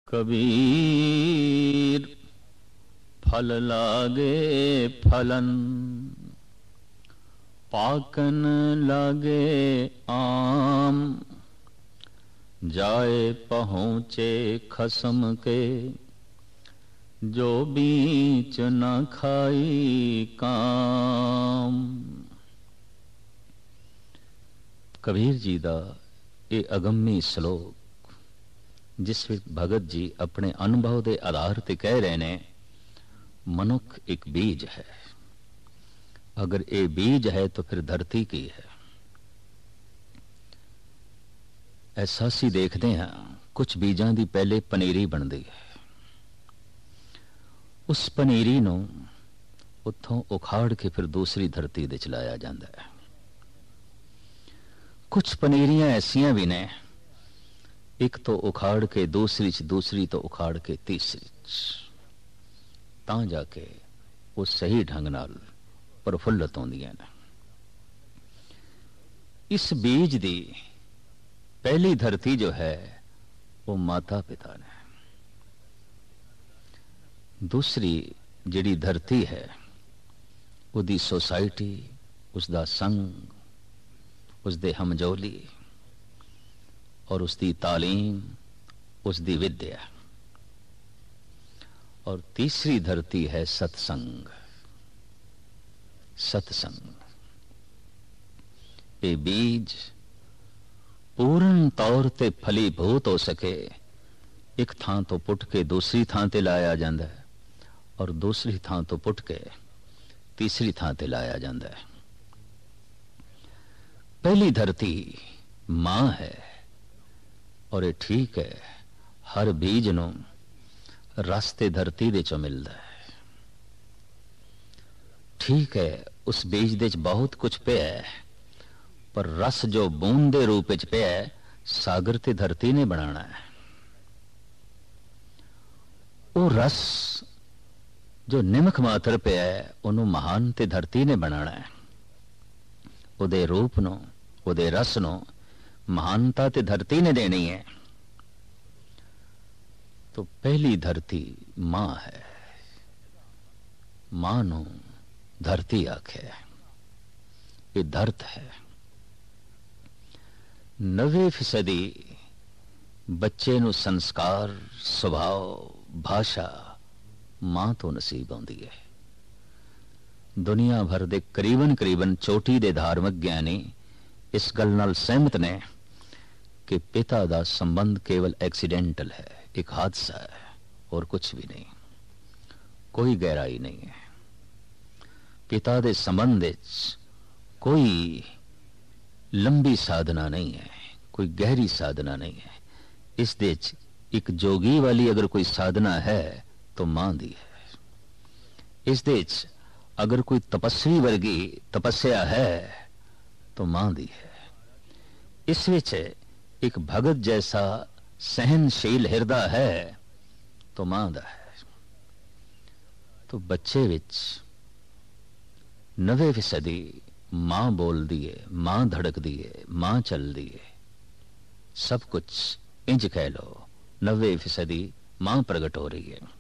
कबीर फल लागे फलन, पाकन लागे आम। जाए पहुँचे खसम के, जो बीच न खाई काम। कबीर जी दा ये अगम्मी श्लोक, जिस विच भगत जी अपने अनुभव के आधार पर कह रहे ने, मनुख एक बीज है। अगर ये बीज है तो फिर धरती की है। एहसासी देखते हैं, कुछ बीजां दी पहले पनीरी बनती है। उस पनीरी नूं उत्थों उखाड़ के फिर दूसरी धरती दे चलाया जाता है। कुछ पनीरियां ऐसियां भी ने, एक तो उखाड़ के दूसरी च, दूसरी तो उखाड़ के तीसरी च, तां जाके वो सही ढंग नाल प्रफुल्लत होंदियां ने। इस बीज दी पहली धरती जो है वो माता पिता ने, दूसरी जिहड़ी धरती है उसदी सोसाइटी, उसदा संग, उसदे हमजोली और उसकी तालीम, उसकी विद्या। और तीसरी धरती है सत्संग। सत्संग ये बीज पूर्ण तौर ते फलीभूत हो सके, एक थां तो पुट के दूसरी थां ते लाया जाता है, और दूसरी थां तो पुट के तीसरी थां ते लाया जाता है। पहली धरती मां है, और ये ठीक है, हर बीज नूं रास्ते धरती दे चों मिलता है। ठीक है, उस बीज दे च बहुत कुछ पिया है, पर रस जो बूंद दे रूप च पिया है, सागर ते धरती ने बनाना है। वो रस जो निमक मात्र पिया है, उन्हों महान ते धरती ने बनाना है। उदे रूप नो, उदे रस नो महानता ते धरती ने देनी है। तो पहली धरती मां है। मां नो धरती आखे, ये धरत है। 90% बच्चे नु संस्कार, स्वभाव, भाषा मां तो नसीब आउंदी है। दुनिया भर दे करीबन चोटी दे धार्मिक ज्ञानी इस गल नाल सहमत ने कि पिता दा संबंध केवल एक्सीडेंटल है, एक हादसा है और कुछ भी नहीं, कोई गहराई नहीं है। पिता दे संबंध विच कोई लंबी साधना नहीं है, कोई गहरी साधना नहीं है। इस दे च एक जोगी वाली अगर कोई साधना है तो मां दी है। इस दे च अगर कोई तपस्वी वर्गी तपस्या है तो मां दी है। इस विच एक भगत जैसा सहनशील हृदय है तो मां दा है। तो बच्चे विच 90% मां बोल दी है, मां धड़क दी है, मां चल दी है। सब कुछ इंज कह लो, 90% मां प्रकट हो रही है।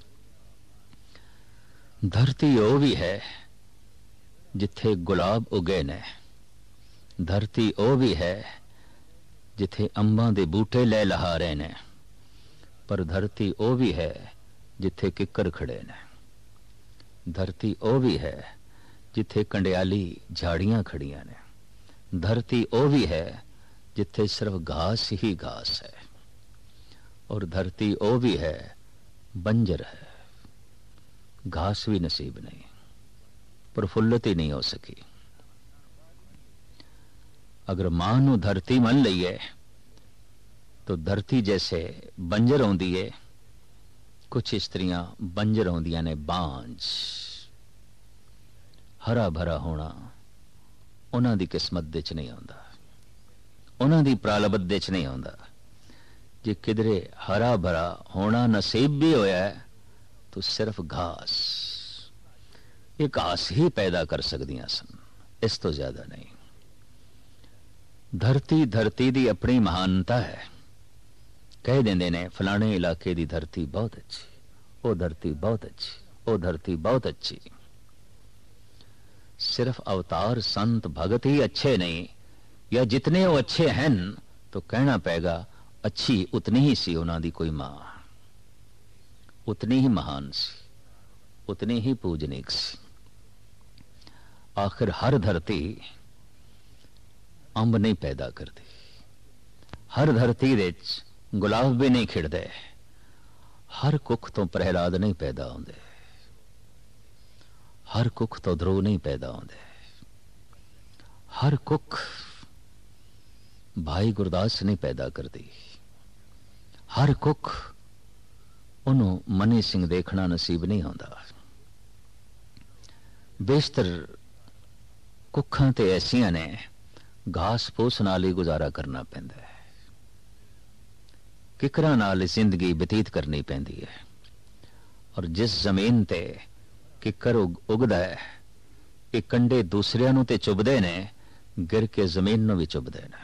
धरती ओ भी है जिथे गुलाब उगे ने, धरती ओ भी है जिथे अंबां दे बूटे लै लहा रहे ने, पर धरती ओ भी है जिथे किकर खड़े ने। धरती ओ भी है जिथे कंडियाली झाड़ियां खड़ियां ने। धरती ओ भी है जिथे सिर्फ घास ही घास है, और धरती ओ भी है बंजर है, घास भी नसीब नहीं, प्रफुल्लित ही नहीं हो सकी। अगर मां नू धरती मन लईए तो धरती जैसे बंजर होंदी है, कुछ स्त्रियां बंजर होंदियां ने बांझ। हरा भरा होना उन्हां दी किस्मत दे च नहीं आउंदा, उन्हां दी प्रालब्ध दे च नहीं आउंदा। जे किधरे हरा भरा होना नसीब भी होया है तो सिर्फ घास, ये घास ही पैदा कर सकदियां सन, इस तो ज्यादा नहीं। धरती दी अपनी महानता है। कह देंदे ने फलाने इलाके की धरती बहुत अच्छी, वो धरती बहुत अच्छी, वो धरती बहुत अच्छी। सिर्फ अवतार संत भगत ही अच्छे नहीं, या जितने वो अच्छे हैं तो कहना पेगा अच्छी उतनी ही सी उन्हां दी कोई मां, उतनी ही महान सी, उतनी ही पूजनीक सी। आखिर हर धरती अंब नहीं पैदा करती, हर धरती दे गुलाब भी नहीं खिड़दे, हर कुख तो प्रहलाद नहीं पैदा होंदे, हर कुख तो ध्रुव नहीं पैदा होंदे, हर कुख भाई गुरदास नहीं पैदा करती, हर कुख उन्होंने मनी सिंह देखना नसीब नहीं होंदा। बेशतर कुखां ते ऐसियां ने घास फूस नाल ही गुजारा करना पैंदा है, किकरां नाल जिंदगी बतीत करनी पैंदी है। और जिस जमीन ते किकर उगदा है, ये कंडे दूसरियां नूं ते चुभदे ने, गिर के जमीन नूं भी चुभदे ने।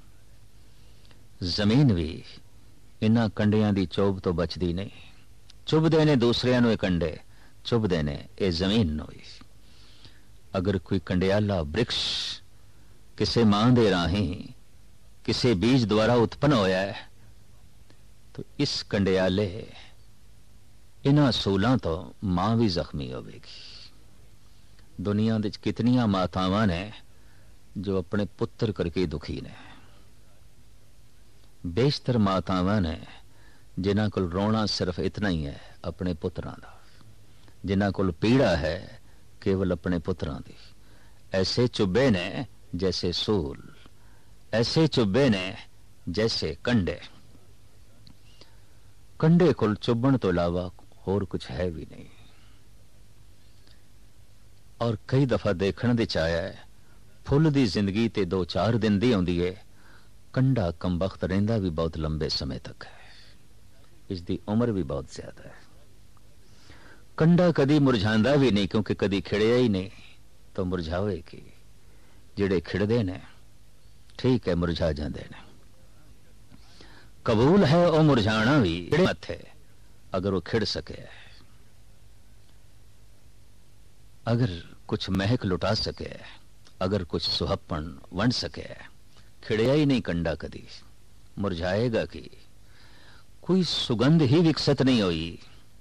जमीन भी इन्हां कंडियां दी चोभ तो बचदी नहीं, चुभदे ने दूसरियां नूं, ये कंडे चुभदे ने ये जमीन नूं भी। अगर कोई कंडियाला वृक्ष किसी मां दे राही किसी बीज द्वारा उत्पन्न होया है, तो इस कंडियाले इन्हां सूलां तो मां भी जख्मी होगी। दुनिया दे कितनियां मातावां ने जो अपने पुत्र करके दुखी ने, बेशतर मातावां ने जिन्हां कोल रोना सिर्फ इतना ही है अपने पुत्रां दा, जिन्हां कोल पीड़ा है केवल अपने पुत्रां दी। ऐसे चुब्बे ने जैसे सूल, ऐसे चुब्बे ने जैसे कंडे। कंडे कोल चुब्बण तो इलावा होर कुछ है भी नहीं। और कई दफा देखने दी चाया है, फुल दी जिंदगी ते 2-4 दिन दी आउंदी है, कंडा कमबख्त रहिंदा भी बहुत लंबे समय तक है, इसकी उम्र भी बहुत ज्यादा है। कंडा कदी मुरझांदा भी नहीं, क्योंकि कदी खिड़िया ही नहीं तो मुरझावे की। जिहड़े खिड़दे ने ठीक है मुरझा जांदे ने, कबूल है वो मुरझाना भी मथे अगर वो खिड़ सके, अगर कुछ महक लुटा सके, अगर कुछ सुहप्पन वंड सके। खिड़िया ही नहीं कंडा, कदी मुरझाएगा कि कोई सुगंध ही विकसित नहीं हुई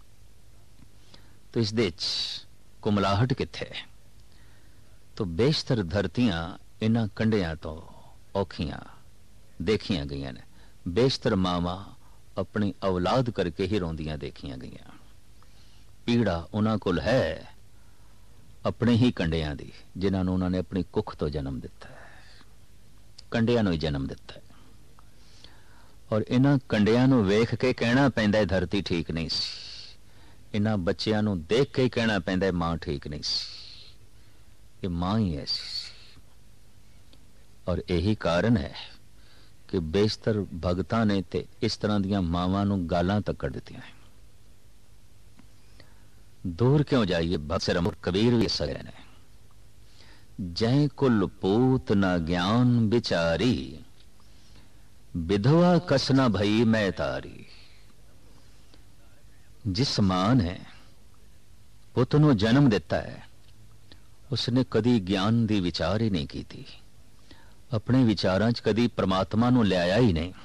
तो इस दे कुमलाहट किथे। तो बेशतर धरतियां इन्हां कंडियां तो औखियां देखियां गईयां ने। बेशतर मावां अपनी औलाद करके ही रोंदियां देखियां गईयां। पीड़ा उन्हां कोल है अपने ही कंडियां दी, जिन्हां नूं उन्हां ने अपनी कुख तो जन्म दिता है, कंडियां नूं ही जन्म दिता है। और इन्हां कंडियां नूं वेख के कहना पैंदा है धरती ठीक नहीं सी, इन्हां बच्चियां नूं देख के कहना पैंदा है मां ठीक नहीं सी, ये मां ही ऐसी सी। और यही कारण है कि बेशतर भगतां ने ते इस तरह दियां मावां नूं गालां तक कढ़ दित्तियां हैं। दूर क्यों जाइए, भक्त कबीर भी सगे ने, जै कुल पूत न ज्ञान बिचारी, विधवा कसना भई मैं तारी। जिस मां ने पुत नूं जन्म दिता है, उसने कदी ज्ञान दी विचार ही नहीं की थी, अपने विचारां च कदी परमात्मा नूं लियाया ही नहीं।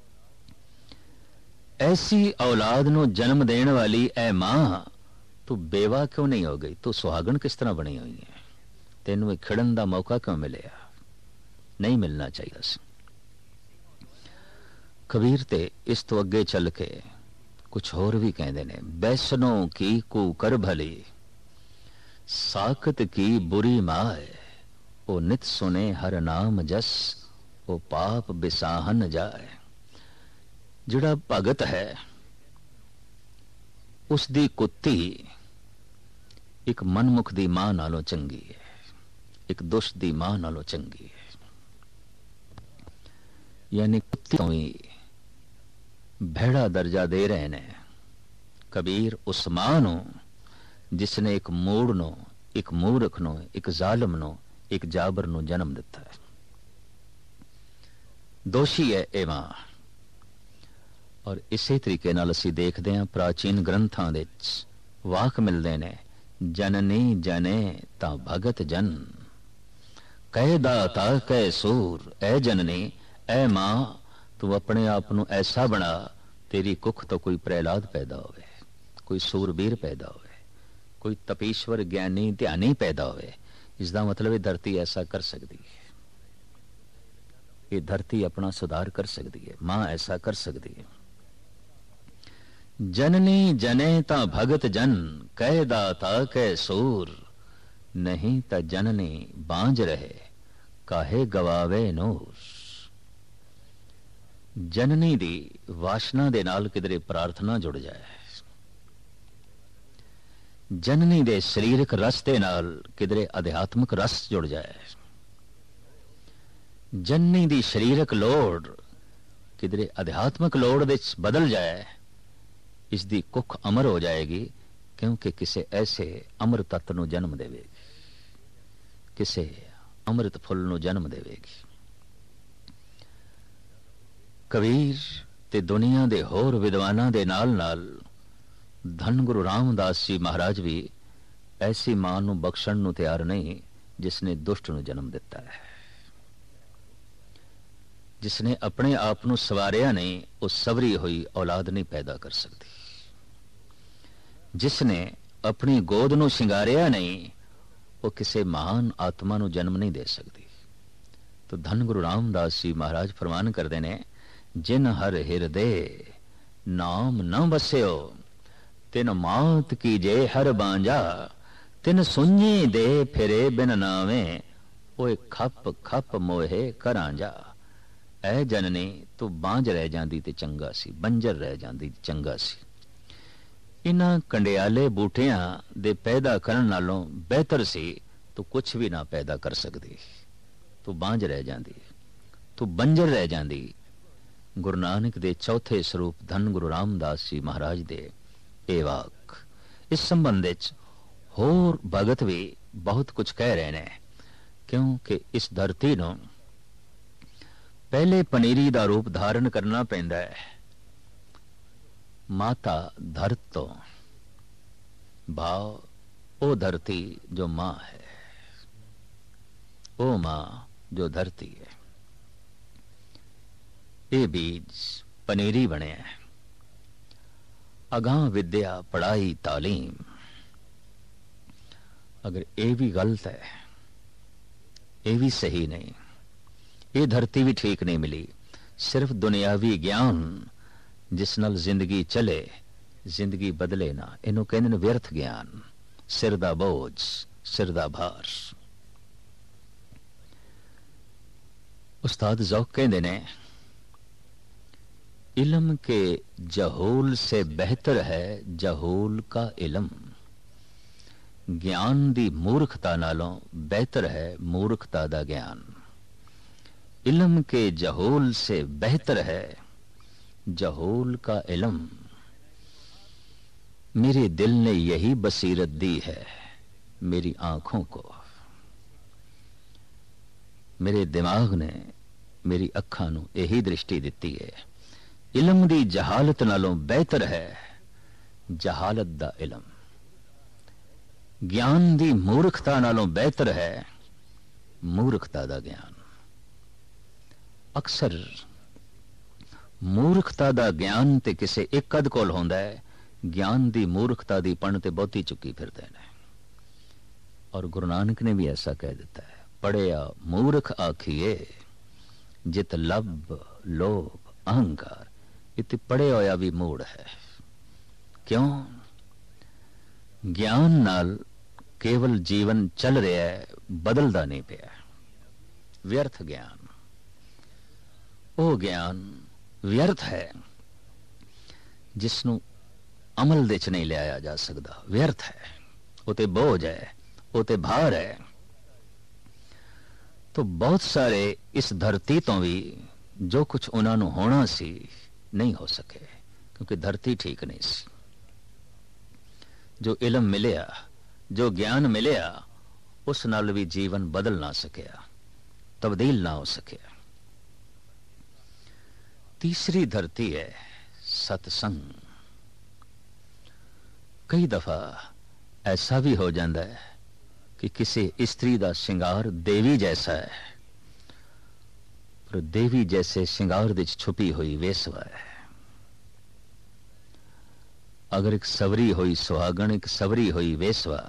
ऐसी औलाद नूं जन्म देण वाली ऐ मां, तू बेवा क्यों नहीं हो गई, तू सुहागन किस तरह बनी हुई है, तेनू खिड़न का मौका क्यों मिले, नहीं मिलना चाहिए सी। कबीर ते इस तो अगे चल के कुछ होर भी कहते ने, बैसनों की कुकर भली, साकत की बुरी माए, ओ नित सुने हर नाम जस, ओ पाप बिसाहन जाए। जिहड़ा भगत है उसदी कुत्ती एक मनमुख दी मां नालों चंगी है, एक दुष्ट दी मां नालों चंगी है। यानी कुत्ती तो ही भेड़ा दर्जा दे रहे ने कबीर उस मां नूं जिसने एक मूड़ नो, एक मूर्ख नो, एक जालिम नो, एक जाबर नो जन्म दिता है। दोषी है ए मां। ਔਰ ਇਸੇ ਤਰੀਕੇ ਨਾਲ ਅਸੀਂ ਦੇਖਦੇ ਹਾਂ ਪ੍ਰਾਚੀਨ ਗ੍ਰੰਥਾਂ ਦੇ ਵਿੱਚ ਵਾਕ ਮਿਲਦੇ ਨੇ, ਜਨਨੀ ਜਨੇ ਤਾਂ ਭਗਤ ਜਨ, ਕਹਿ ਦਾਤਾ ਕਹਿ ਸੂਰ। ਐ ਜਨਨੀ, ਐ ਮਾਂ, ਤੂੰ ਆਪਣੇ ਆਪ ਨੂੰ ਐਸਾ ਬਣਾ ਤੇਰੀ ਕੁੱਖ ਤੋਂ ਕੋਈ ਪ੍ਰਹਿਲਾਦ ਪੈਦਾ ਹੋਵੇ, ਕੋਈ ਸੂਰਬੀਰ ਪੈਦਾ ਹੋਵੇ, ਕੋਈ ਤਪੀਸ਼ਵਰ ਗਿਆਨੀ ਧਿਆਨੀ ਪੈਦਾ ਹੋਵੇ। ਇਸ ਦਾ ਮਤਲਬ ਇਹ ਧਰਤੀ ਐਸਾ ਕਰ ਸਕਦੀ ਹੈ, ਇਹ ਧਰਤੀ ਆਪਣਾ ਸੁਧਾਰ ਕਰ ਸਕਦੀ ਹੈ, ਮਾਂ ਐਸਾ ਕਰ ਸਕਦੀ ਹੈ। जननी जने ता भगत जन, कह दाता कह सूर। नहीं ता जननी बांझ रहे, काहे गवावे नूर। जननी दी वासना दे नाल किधरे प्रार्थना जुड़ जाए, जननी दे शरीरक रस दे नाल किधरे अध्यात्मक रस जुड़ जाए, जननी दी शरीरक लोड़ किधरे अध्यात्मक लोड़ विच बदल जाए, इसकी कुख अमर हो जाएगी, क्योंकि किसी ऐसे अमृत तत्व को जन्म देवेगी, किसी अमृत फुल को जन्म देवेगी। कबीर ते दुनिया दे होर विद्वानां दे नाल नाल धन गुरु रामदास जी महाराज भी ऐसी मां नूं बख्शण नूं तैयार नहीं जिसने दुष्ट नूं जन्म दिता है, जिसने अपने आप नूं सवारिया नहीं, उस सवरी हुई औलाद नहीं पैदा कर सकती, जिसने अपनी गोद नूं शिंगारिया नहीं, वो किसी महान आत्मा नूं जन्म नहीं दे सकती। तो धन गुरु रामदास जी महाराज फरमान करते ने, जिन हर हिरदे नाम न बस्यो, तिन मात की जे हर बांजा, तिन सुनी दे फिरे बिन नावे, ओए खप खप मोहे करांजा। ऐ जननी, तू बांझ रह जांदी ते चंगा सी, बंजर रह जांदी ते चंगा सी। इन्हां कंडियाले बूटियां दे पैदा करन नालों बेहतर सी तू कुछ भी ना पैदा कर सकदी, तू बांझ रह जांदी, तू बंजर रह जांदी। गुरु नानक दे चौथे स्वरूप धन गुरु रामदास जी महाराज दे ए वाक इस संबंध विच होर भगत भी बहुत कुछ कह रहे ने, क्योंकि इस धरती नूं पहले पनीरी दा रूप धारण करना पैंदा है। माता धरत तो भाव ओ धरती जो मां है, ओ मां जो धरती है। ये बीज पनीरी बने है। अगां विद्या पढ़ाई तालीम, अगर ये भी गलत है, ये भी सही नहीं, ये धरती भी ठीक नहीं मिली। सिर्फ दुनियावी ज्ञान जिस नाल जिंदगी चले, जिंदगी बदले ना, इनू कहंदे ने व्यर्थ ज्ञान, सिर दा बोझ, सिर दा भार। उस्ताद ज़ौक़ कहंदे ने, इल्म के जहूल से बेहतर है जहूल का इल्म। ज्ञान दी मूर्खता नालों बेहतर है मूर्खता दा ज्ञान। इल्म के जहूल से बेहतर है जहूल का इल्म। मेरे दिल ने यही बसीरत दी है मेरी आंखों को, मेरे दिमाग ने मेरी अखां नूं यही दृष्टि दिती है। इल्म दी जहालत नालों बेहतर है जहालत दा इल्म। ज्ञान दी मूर्खता नालों बेहतर है मूर्खता दा ज्ञान। अक्सर मूर्खता दा ज्ञान ते किसे एक अध कोल होंदा है, ज्ञान दी मूर्खता दी पण ते बहुती चुकी फिरदे ने। और गुरु नानक ने भी ऐसा कह दिता है, पढ़िया मूर्ख आखिए जित लब लोभ अहंकार। इति पढ़े होया भी मूड है। क्यों? ज्ञान नाल केवल जीवन चल रहा है, बदलदा नहीं पिया। व्यर्थ ज्ञान, वो ज्ञान व्यर्थ है जिसनों अमल दे च नहीं लिया जा सकता। व्यर्थ है, वो ते बोझ है, वो ते भार है। तो बहुत सारे इस धरती तो भी जो कुछ उन्होंने होना सी नहीं हो सके, क्योंकि धरती ठीक नहीं सी। जो इल्म मिलिया, जो ज्ञान मिलिया, उस नाल भी जीवन बदल ना सकिया, तब्दील ना हो सकिया। तीसरी धरती है सत्संग। कई दफा ऐसा भी हो जाता है कि किसी स्त्री का श्रृंगार देवी जैसा है, पर देवी जैसे श्रृंगार विच छुपी हुई वेसवा है। अगर एक सवरी हुई सुहागण, एक सवरी हुई वेसवा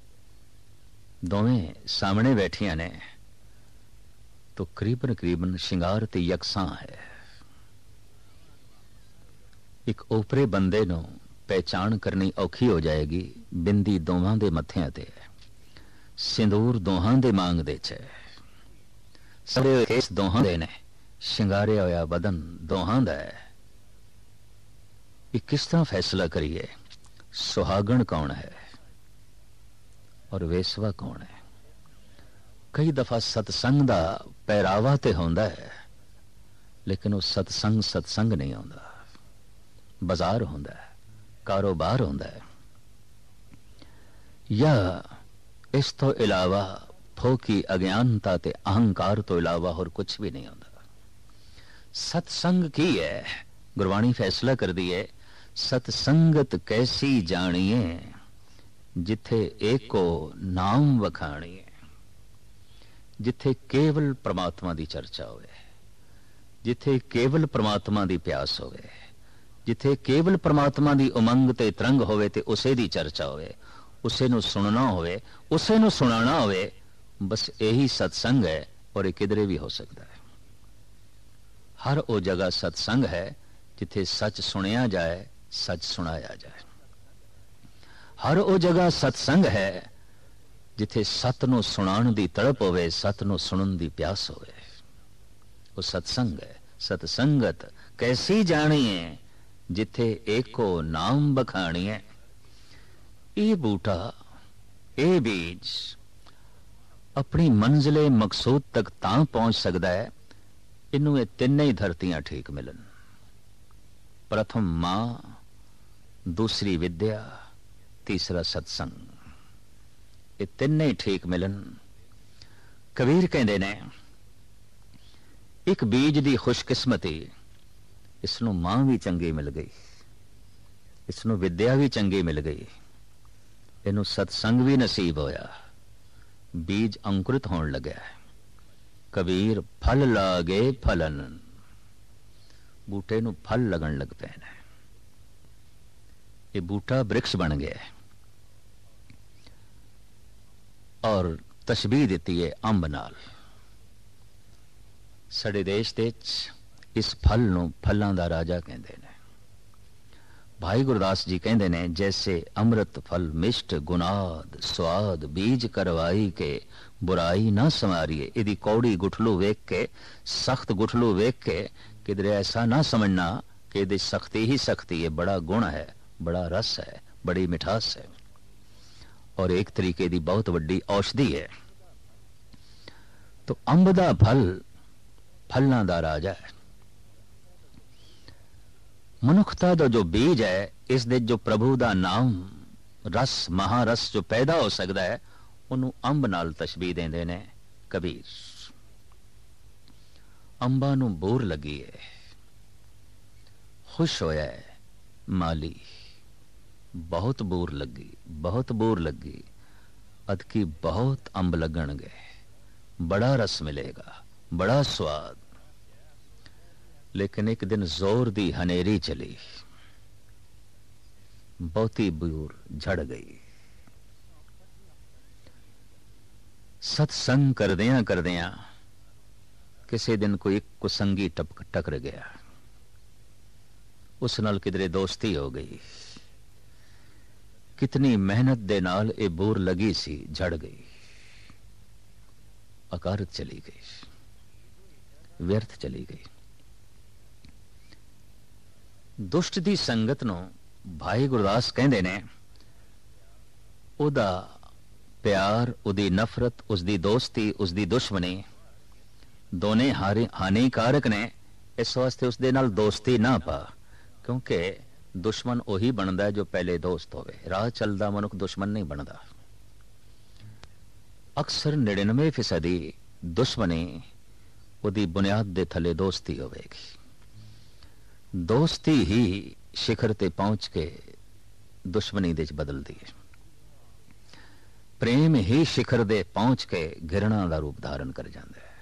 दोवें सामने बैठिया ने तो करीबन करीबन श्रृंगार ते यकसां है। एक ओपरे बंदे नूं पहचान करनी औखी हो जाएगी। बिंदी दोहां दे मत्थियां ते है, सिंदूर दोहां दे मांग दे च है, सड़े केस दोहां दे ने, श्रृंगारिया होया बदन दोहां दा है। ये किस तरह फैसला करिए सुहागण कौन है और वेसवा कौन है? कई दफा सत्संग दा पहरावा ते होंदा है, लेकिन वो सत्संग सत्संग नहीं होंदा। बाजार होंदा है, कारोबार होंदा है, या इस तो इलावा फोकी अज्ञानता ते अहंकार तो इलावा और कुछ भी नहीं होंदा। सत्संग की है? गुरबाणी फैसला कर दी है, सत्संगत कैसी जानिए जिथे एको नाम वखाणिए। जिथे केवल परमात्मा की चर्चा होवे, जिथे केवल परमात्मा की प्यास होवे, जिथे केवल परमात्मा की उमंग ते तरंग होवे ते उसे दी चर्चा होवे, उसे नू सुनना होवे, उसे नू सुनाना होवे, बस यही सत्संग है। और ये किधरे भी हो सकता है। हर वो जगह सत्संग है जिथे सच सुनिया जाए, सच सुनाया जाए। हर वो जगह सत्संग है जिथे सत नू सुनाण दी तड़प होवे, सत नू सुनन दी प्यास होवे। वो सत्संग है। सत्संगत कैसी जानिए जिथे एको नाम बखाणिए। ये बूटा, ये बीज अपनी मंजिले मकसूद तक तां पहुंच सकता है इनू ये तिन्ने ही धरतियां ठीक मिलन। प्रथम मां, दूसरी विद्या, तीसरा सत्संग, ये तिन्ने ही ठीक मिलन। कबीर कहते ने एक बीज दी खुशकिस्मती, इसनू मां भी चंगी मिल गई, इसनू विद्या भी चंगी मिल गई, इनू सत्संग भी नसीब होया, बीज अंकुरित होने लगा है। कबीर फल लागे फलन, बूटे नू फल लगन लग पे ने। ये बूटा वृक्ष बन गया है और तशबीह दी है अंब नाल। साडे देश दे इस फल नू फलों दा राजा कहते हैं। भाई गुरदास जी कहते हैं, जैसे अमृत फल मिष्ट गुनाद स्वाद बीज करवाई के बुराई ना संवारिए। इदी कौड़ी गुठलू वेख के, सख्त गुठलू वेख के किधरे ऐसा ना समझना कि इदी सख्ती ही सख्ती है। बड़ा गुण है, बड़ा रस है, बड़ी मिठास है और एक तरीके दी बहुत वड्डी औषधि है। तो अंब दा फल फलां दा राजा है। मनुखता दा जो बीज है, इस दे जो प्रभु दा नाम रस महारस जो पैदा हो सकता है, उन्होंने अंब नाल तशबीह देंदे ने कबीर। अंबा नू बोर लगी है, खुश होया है माली, बहुत बोर लगी, बहुत बोर लगी, अदकी बहुत अंब लगन गए, बड़ा रस मिलेगा, बड़ा स्वाद। लेकिन एक दिन जोर दी हनेरी चली, बहुती बोर झड़ गई। सत्संग करदियां करदियां किसी दिन कोई कुसंगी टकर गया, उस नाल किधरे दोस्ती हो गई। कितनी मेहनत दे नाल ये बोर लगी सी, झड़ गई, अकारत चली गई, व्यर्थ चली गई। दुष्ट दी संगत नूं भाई गुरदास कहंदे ने, उहदा प्यार, उहदी नफरत, उसदी दोस्ती, उसदी दुश्मनी दोने हानिकारक ने। इस वास्ते उसदे नाल दोस्ती ना पा, क्योंकि दुश्मन उही बनता है जो पहले दोस्त होवे। राह चलदा मनुख दुश्मन नहीं बनता। अक्सर 99% दुश्मनी उहदी बुनियाद दे थले दोस्ती होवेगी। दोस्ती ही शिखर ते पहुंच के दुश्मनी दे बदलती है। प्रेम ही शिखर दे पहुंच के घृणा का रूप धारण कर जाता है।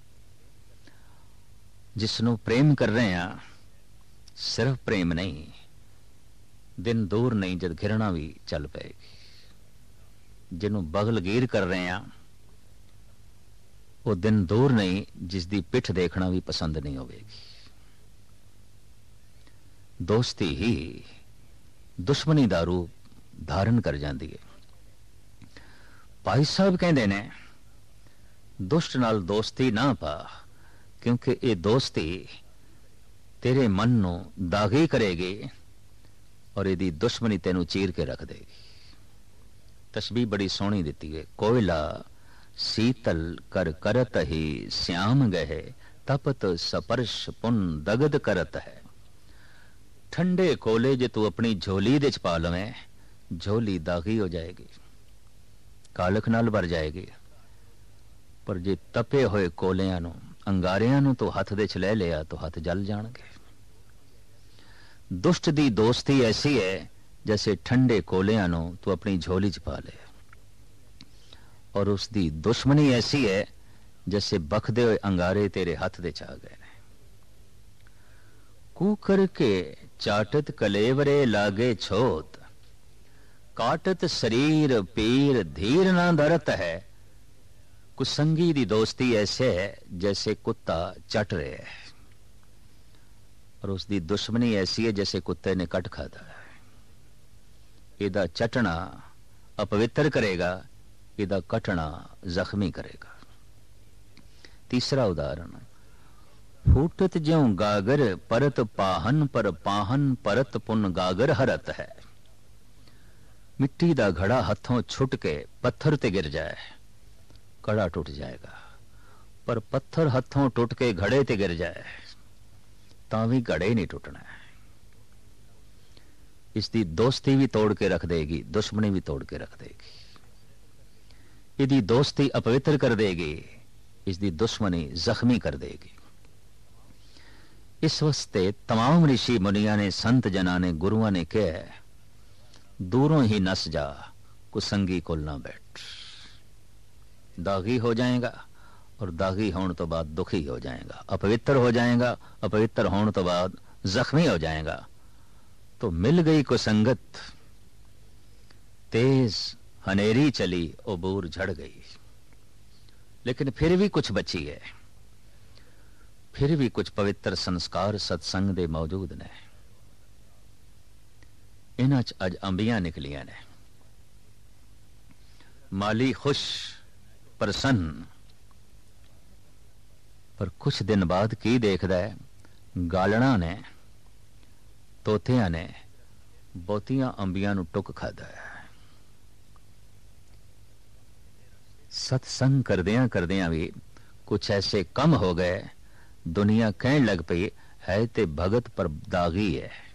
जिसनों प्रेम कर रहे हैं, सिर्फ प्रेम नहीं, दिन दूर नहीं जब घृणा भी चल पेगी। जिन्हों बगलगीर कर रहे हैं, वो दिन दूर नहीं जिसकी पिठ देखना भी पसंद नहीं होगी। दोस्ती ही दुश्मनी का रूप धारण कर जाती है। भाई साहब कहते ने, दुष्ट नाल दोस्ती ना पा, क्योंकि ये दोस्ती तेरे मन नू दागी करेगी और यदी दुश्मनी तेनू चीर के रख देगी। तशबीह बड़ी सोहनी दिती है। कोयला शीतल कर करत ही श्याम गहे, तपत स्पर्श पुन दगद करत है। ठंडे कोले जे तू अपनी झोली दे च पा लवें, झोली दागी हो जाएगी, कालख नाल भर जाएगी। पर जे तपे होए कोलियां नू, अंगारियां नू तो हथ दे च ले लिया तो हथ जल जाणगे। दुष्ट दी दोस्ती ऐसी है जैसे ठंडे कोलियां नू तू अपनी झोली च पा ले, और उसकी दुश्मनी ऐसी है जैसे बखदे हुए अंगारे तेरे हाथ दे च आ गए। कूकर के चाटत कलेवरे लागे छोत, काटत शरीर पीर धीर ना धरत है। कुसंगी दी दोस्ती ऐसे है जैसे कुत्ता चट रहे है, और उसकी दुश्मनी ऐसी है जैसे कुत्ते ने कट खाता है। इदा चटना अपवित्र करेगा, इदा कटना जख्मी करेगा। तीसरा उदाहरण, फूटत ज्यों गागर परत पाहन, पर पाहन परत पुन गागर हरत है। मिट्टी दा घड़ा हथों छुट के पत्थर ते गिर जाए, घड़ा टूट जाएगा, पर पत्थर हथों टूट के घड़े ते गिर जाए तां भी घड़े नहीं टूटना है। इसकी दोस्ती भी तोड़ के रख देगी, दुश्मनी भी तोड़ के रख देगी। यदि दोस्ती अपवित्र कर देगी, इसकी दुश्मनी जख्मी कर देगी। इस वास्ते तमाम ऋषि मुनिया ने, संत जना ने, गुरुआ ने कहा, दूरों ही नस जा, कुसंगी कोल ना बैठ। दागी हो जाएगा, और दागी होने तो बाद दुखी हो जाएगा, अपवित्र हो जाएगा, अपवित्र होने तो बाद जख्मी हो जाएगा। तो मिल गई कुसंगत, तेज हनेरी चली, उबूर झड़ गई। लेकिन फिर भी कुछ बची है, फिर भी कुछ पवित्र संस्कार सत्संग दे मौजूद ने। इन्हां च अज अंबियां निकलियां ने। माली खुश प्रसन्न, पर कुछ दिन बाद की देखदा है, गालना ने, तोतियां ने बहुतियां अंबियां नूं टुक खादा है। सत्संग करदियां करदियां भी कुछ ऐसे कम हो गए, दुनिया कहने लग पई है ते भगत पर दागी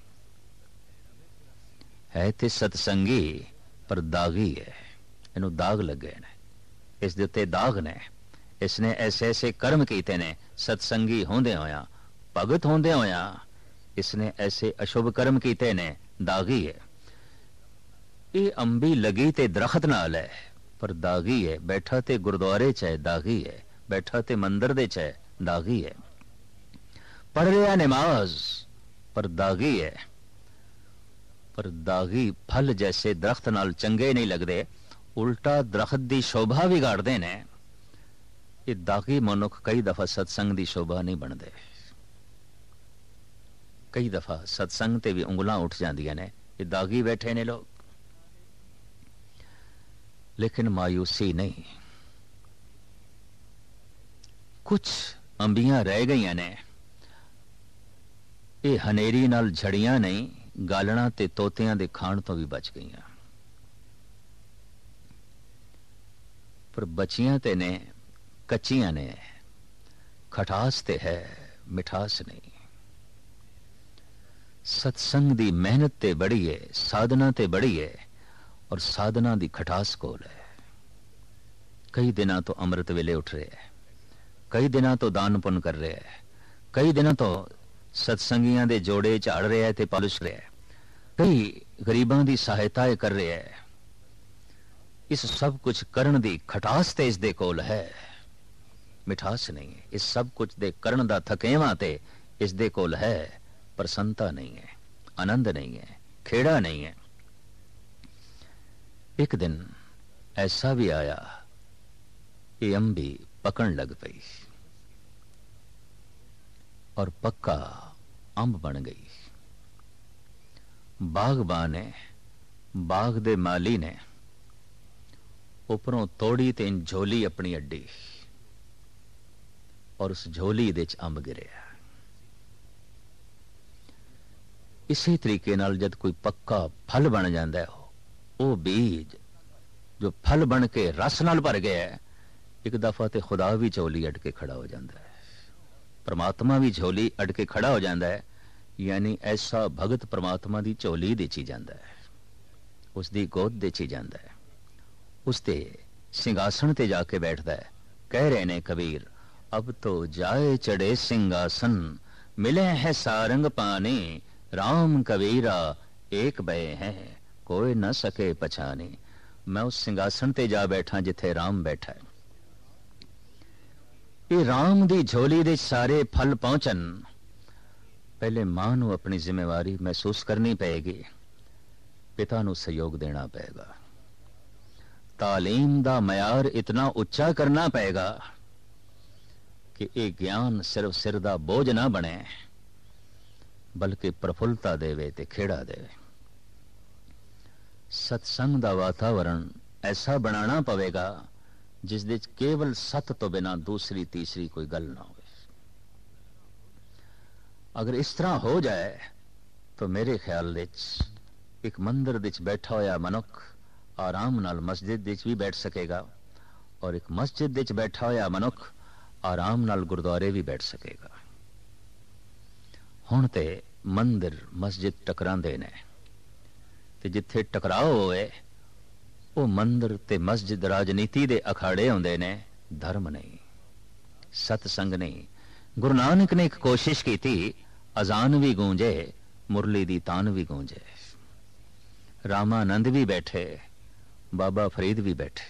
है ते सत्संगी पर दागी है। इनू दाग लगे ने, इस दे उत्ते दाग ने। इसने ऐसे ऐसे कर्म कीते ने, सत्संगी होंदे होया, भगत होंदे होया इसने ऐसे अशुभ कर्म कीते ने, दागी है। ये अंबी लगी ते दरख्त नाल है, पर दागी है। बैठा ते गुरुद्वारे च है, दागी है। बैठा ते मंदिर दे च है, दागी है। पढ़ रहा नमाज, पर दागी है। पर दागी फल जैसे दरख्त नाल चंगे नहीं लगते, उल्टा दरख्त दी शोभा बिगाड़ते ने। ये दागी मनुख कई दफा सत्संग दी शोभा नहीं बनते। कई दफा सत्संग ते भी उंगलां उठ जांदियां ने, ये दागी बैठे ने लोग। लेकिन मायूसी नहीं, कुछ अंबियां रह गईयां ने। ये हनेरी नाल झड़ियां नहीं, गालना ते तोतियां दे खाण तो भी बच गईयां। पर बचियां ते ने, कच्चियां ने। खटास ते है, मिठास नहीं। सत्संग दी मेहनत ते बड़ी है, साधना ते बड़ी है, और साधना दी खटास कोल है। कई दिना तो अमृत वेले उठ रहे हैं, कई दिना तो दान पुण्य कर रहे हैं, कई दिना तो सत्संगियां दे जोड़े झाड़ रहा है ते पालिश रहा है, कई गरीबां दी सहायता कर रहा है। इस सब कुछ करन दी खटास ते इस दे कोल है, मिठास नहीं है। इस सब कुछ दे करन दा थकेवा ते इस दे कोल है, प्रसन्नता नहीं है, आनंद नहीं है, खेड़ा नहीं है। एक दिन ऐसा भी आया, ये अंबी पकन लग पई और पक्का अंब बन गई। बागबान ने, बाग दे माली ने उपरों तोड़ी ते झोली अपनी अड्डी और उस झोली दे च अंब गिरिया। इसी तरीके नाल जद कोई पक्का फल बन जाता है, वो बीज जो फल बन के रस नाल भर गया है, एक दफा ते खुदा भी झोली अड़ के खड़ा हो जाता है, परमात्मा भी झोली अड़ के खड़ा हो जाता है। यानी ऐसा भगत परमात्मा दी झोली देची जाता है, उसकी गोद देची जाता है, उसते सिंहासन ते जाके बैठता है। कह रहे ने कबीर, अब तो जाए चढ़े सिंहासन, मिले हैं सारंग पाने, राम कबीरा एक बय हैं, कोई न सके पछाने। मैं उस सिंहासन ते जा बैठा जिथे राम बैठा है। ये राम दी झोली दे सारे फल पहुंचन, पहले मां नू अपनी जिम्मेवारी महसूस करनी पेगी, पिता नू सहयोग देना पेगा, तालीम दा मयार इतना उच्चा करना पेगा कि ये ज्ञान सिर्फ सिर दा बोझ ना बने, बल्कि प्रफुल्लता देवे ते खेड़ा देवे। सत्संग दा वातावरण ऐसा बनाना पवेगा जिस दे केवल सत तो बिना दूसरी तीसरी कोई गल ना हो। अगर इस तरह हो जाए तो मेरे ख्याल विच एक मंदिर विच बैठा होया मनुख आराम नाल मस्जिद विच भी बैठ सकेगा, और एक मस्जिद विच बैठा होया मनुख आराम नाल गुरुद्वारे भी बैठ सकेगा। हुण ते मंदिर मस्जिद टकरांदे ने, ते जिथे टकराव होए वो मंदिर ते मस्जिद राजनीति दे अखाड़े होंदे ने, धर्म नहीं, सतसंग नहीं। गुरु नानक ने एक कोशिश की थी, अजान भी गूंजे, मुरली दी तान भी गूंजे। रामानंद भी बैठे, बाबा फरीद भी बैठे।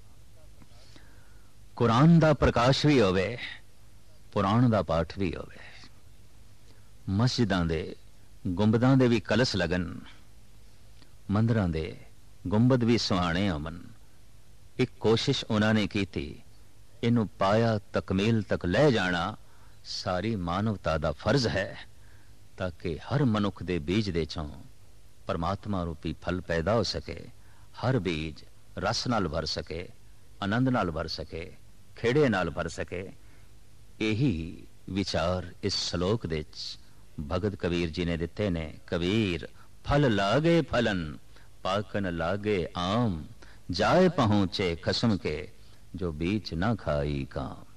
कुरान दा प्रकाश भी होवे, पुराण दा पाठ भी होवे। मस्जिदां दे गुंबदां दे भी कलश लगन, मंदिरां दे गुंबद भी सुहाने होवन। एक कोशिश उन्होंने की थी, इनू पाया तकमील तक ले जाना सारी मानवता दा फर्ज है, ताकि हर मनुख दे बीज दे चों परमात्मा रूपी फल पैदा हो सके, हर बीज रस नाल भर सके, आनंद नाल भर सके, खेड़े नाल भर सके। यही विचार इस श्लोक दे भगत कबीर जी ने दिते ने। कबीर फल लागे फलन, पाकन लागे आम, जाए पहुंचे खसम के, जो बीच ना खाई काम।